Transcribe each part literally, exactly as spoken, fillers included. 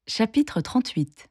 Chapitre trente-huit.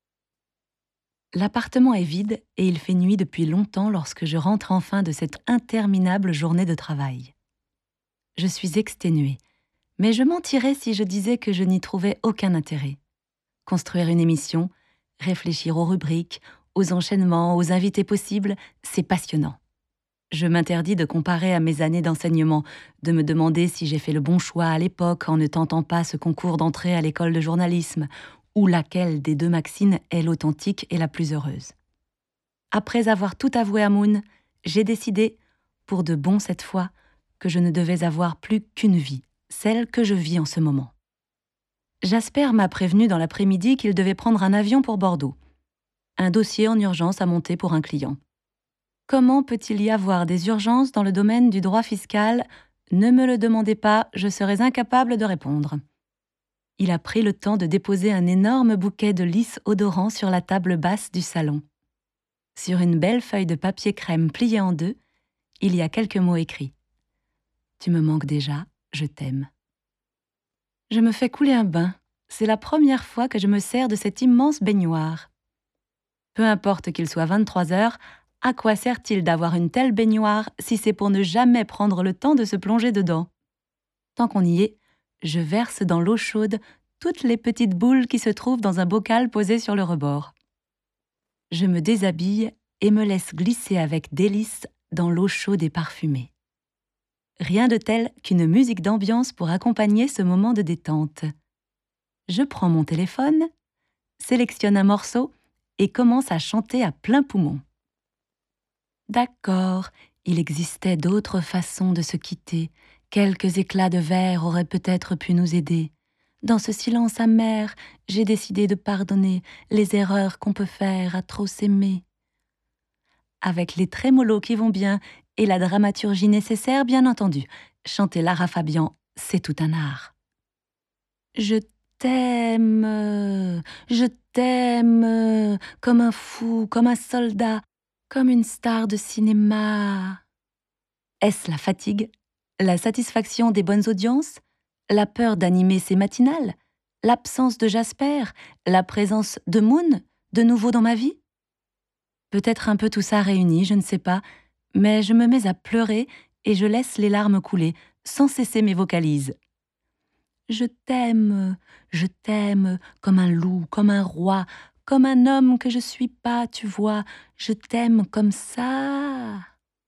L'appartement est vide et il fait nuit depuis longtemps lorsque je rentre enfin de cette interminable journée de travail. Je suis exténuée, mais je mentirais si je disais que je n'y trouvais aucun intérêt. Construire une émission, réfléchir aux rubriques, aux enchaînements, aux invités possibles, c'est passionnant. Je m'interdis de comparer à mes années d'enseignement, de me demander si j'ai fait le bon choix à l'époque en ne tentant pas ce concours d'entrée à l'école de journalisme, ou laquelle des deux Maxine est l'authentique et la plus heureuse. Après avoir tout avoué à Moon, j'ai décidé, pour de bon cette fois, que je ne devais avoir plus qu'une vie, celle que je vis en ce moment. Jasper m'a prévenu dans l'après-midi qu'il devait prendre un avion pour Bordeaux. Un dossier en urgence à monter pour un client. Comment peut-il y avoir des urgences dans le domaine du droit fiscal ? Ne me le demandez pas, je serais incapable de répondre. Il a pris le temps de déposer un énorme bouquet de lys odorants sur la table basse du salon. Sur une belle feuille de papier crème pliée en deux, il y a quelques mots écrits. « Tu me manques déjà, je t'aime. » Je me fais couler un bain. C'est la première fois que je me sers de cette immense baignoire. Peu importe qu'il soit vingt-trois heures, à quoi sert-il d'avoir une telle baignoire si c'est pour ne jamais prendre le temps de se plonger dedans ? Tant qu'on y est, je verse dans l'eau chaude toutes les petites boules qui se trouvent dans un bocal posé sur le rebord. Je me déshabille et me laisse glisser avec délice dans l'eau chaude et parfumée. Rien de tel qu'une musique d'ambiance pour accompagner ce moment de détente. Je prends mon téléphone, sélectionne un morceau et commence à chanter à plein poumon. D'accord, il existait d'autres façons de se quitter. Quelques éclats de verre auraient peut-être pu nous aider. Dans ce silence amer, j'ai décidé de pardonner les erreurs qu'on peut faire à trop s'aimer. Avec les trémolos qui vont bien et la dramaturgie nécessaire, bien entendu, chanter Lara Fabian, c'est tout un art. Je t'aime, je t'aime, comme un fou, comme un soldat, comme une star de cinéma. Est-ce la fatigue, la satisfaction des bonnes audiences, la peur d'animer ces matinales, l'absence de Jasper, la présence de Moon, de nouveau dans ma vie ? Peut-être un peu tout ça réuni, je ne sais pas, mais je me mets à pleurer et je laisse les larmes couler, sans cesser mes vocalises. Je t'aime, je t'aime, comme un loup, comme un roi, comme un homme que je suis pas, tu vois, je t'aime comme ça.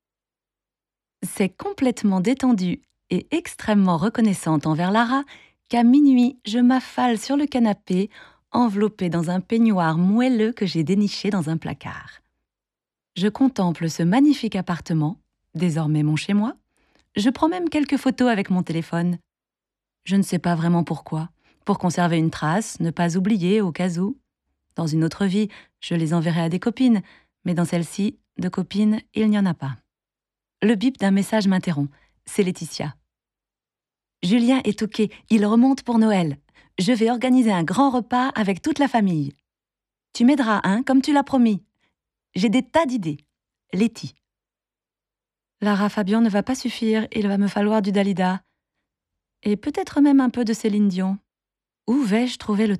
C'est complètement détendue et extrêmement reconnaissante envers Lara qu'à minuit, je m'affale sur le canapé, enveloppée dans un peignoir moelleux que j'ai déniché dans un placard. Je contemple ce magnifique appartement, désormais mon chez-moi. Je prends même quelques photos avec mon téléphone. Je ne sais pas vraiment pourquoi. Pour conserver une trace, ne pas oublier au cas où. Dans une autre vie, je les enverrai à des copines, mais dans celle-ci, de copines, il n'y en a pas. Le bip d'un message m'interrompt. C'est Laetitia. Julien est OK, il remonte pour Noël. Je vais organiser un grand repas avec toute la famille. Tu m'aideras, hein, comme tu l'as promis. J'ai des tas d'idées. Letty. Lara Fabian ne va pas suffire, il va me falloir du Dalida. Et peut-être même un peu de Céline Dion. Où vais-je trouver le temps ?